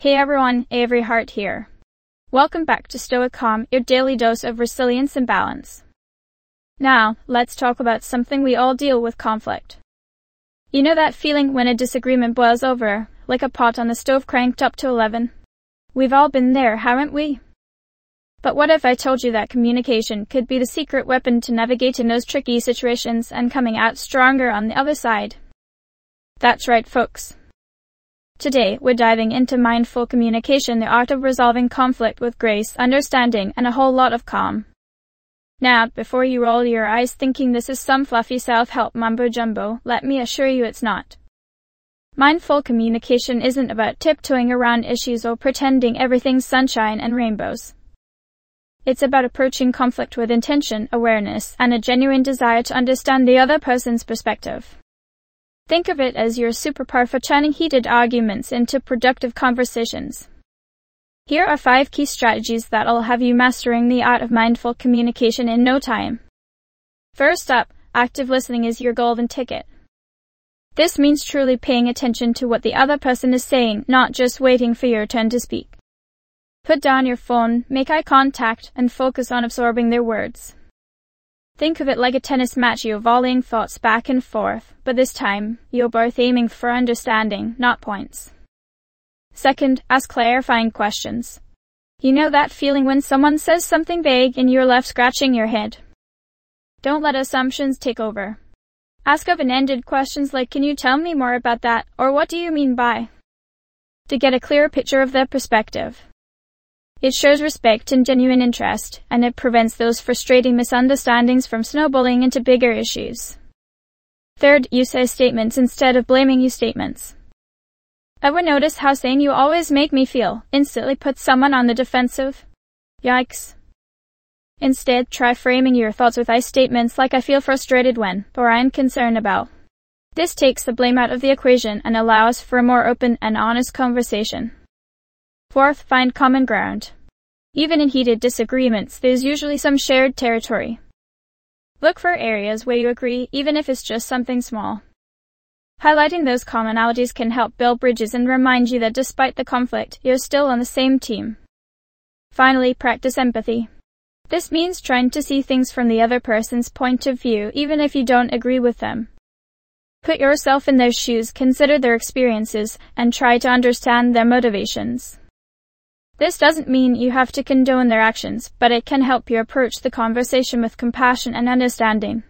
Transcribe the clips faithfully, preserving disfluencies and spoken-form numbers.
Hey everyone, Avery Hart here. Welcome back to Stoic Calm, your daily dose of resilience and balance. Now, let's talk about something we all deal with: conflict. You know that feeling when a disagreement boils over, like a pot on the stove cranked up to eleven? We've all been there, haven't we? But what if I told you that communication could be the secret weapon to navigating those tricky situations and coming out stronger on the other side? That's right, folks. Today, we're diving into mindful communication, the art of resolving conflict with grace, understanding, and a whole lot of calm. Now, before you roll your eyes thinking this is some fluffy self-help mumbo-jumbo, let me assure you it's not. Mindful communication isn't about tiptoeing around issues or pretending everything's sunshine and rainbows. It's about approaching conflict with intention, awareness, and a genuine desire to understand the other person's perspective. Think of it as your superpower for turning heated arguments into productive conversations. Here are five key strategies that'll have you mastering the art of mindful communication in no time. First up, active listening is your golden ticket. This means truly paying attention to what the other person is saying, not just waiting for your turn to speak. Put down your phone, make eye contact, and focus on absorbing their words. Think of it like a tennis match, you're volleying thoughts back and forth, but this time, you're both aiming for understanding, not points. Second, ask clarifying questions. You know that feeling when someone says something vague and you're left scratching your head? Don't let assumptions take over. Ask open-ended questions like, can you tell me more about that, or what do you mean by? To get a clearer picture of their perspective. It shows respect and genuine interest, and it prevents those frustrating misunderstandings from snowballing into bigger issues. Third, use I statements instead of blaming you statements. Ever notice how saying "you always make me feel" instantly puts someone on the defensive? Yikes. Instead, try framing your thoughts with I statements like, I feel frustrated when, or I'm concerned about. This takes the blame out of the equation and allows for a more open and honest conversation. Fourth, find common ground. Even in heated disagreements, there's usually some shared territory. Look for areas where you agree, even if it's just something small. Highlighting those commonalities can help build bridges and remind you that despite the conflict, you're still on the same team. Finally, practice empathy. This means trying to see things from the other person's point of view, even if you don't agree with them. Put yourself in their shoes, consider their experiences, and try to understand their motivations. This doesn't mean you have to condone their actions, but it can help you approach the conversation with compassion and understanding.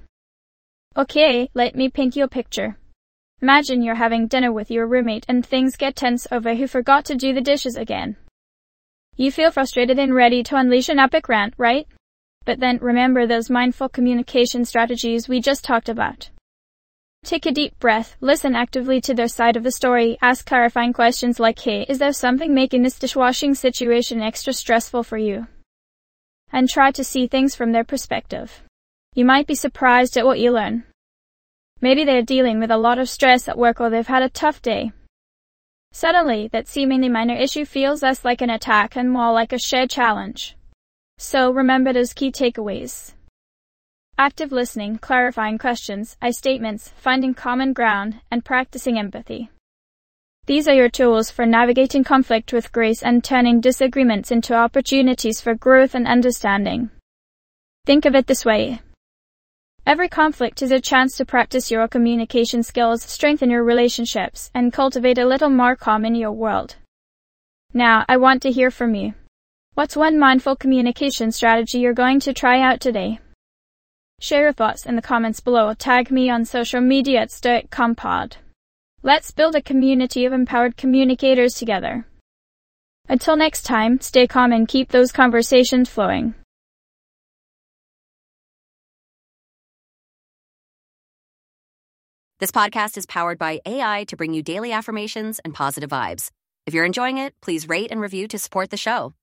Okay, let me paint you a picture. Imagine you're having dinner with your roommate and things get tense over who forgot to do the dishes again. You feel frustrated and ready to unleash an epic rant, right? But then remember those mindful communication strategies we just talked about. Take a deep breath, listen actively to their side of the story, ask clarifying questions like, hey, is there something making this dishwashing situation extra stressful for you? And try to see things from their perspective. You might be surprised at what you learn. Maybe they're dealing with a lot of stress at work or they've had a tough day. Suddenly, that seemingly minor issue feels less like an attack and more like a shared challenge. So remember those key takeaways. Active listening, clarifying questions, I statements, finding common ground, and practicing empathy. These are your tools for navigating conflict with grace and turning disagreements into opportunities for growth and understanding. Think of it this way. Every conflict is a chance to practice your communication skills, strengthen your relationships, and cultivate a little more calm in your world. Now, I want to hear from you. What's one mindful communication strategy you're going to try out today? Share your thoughts in the comments below or tag me on social media at Stoic Calm Pod. Let's build a community of empowered communicators together. Until next time, stay calm and keep those conversations flowing. This podcast is powered by A I to bring you daily affirmations and positive vibes. If you're enjoying it, please rate and review to support the show.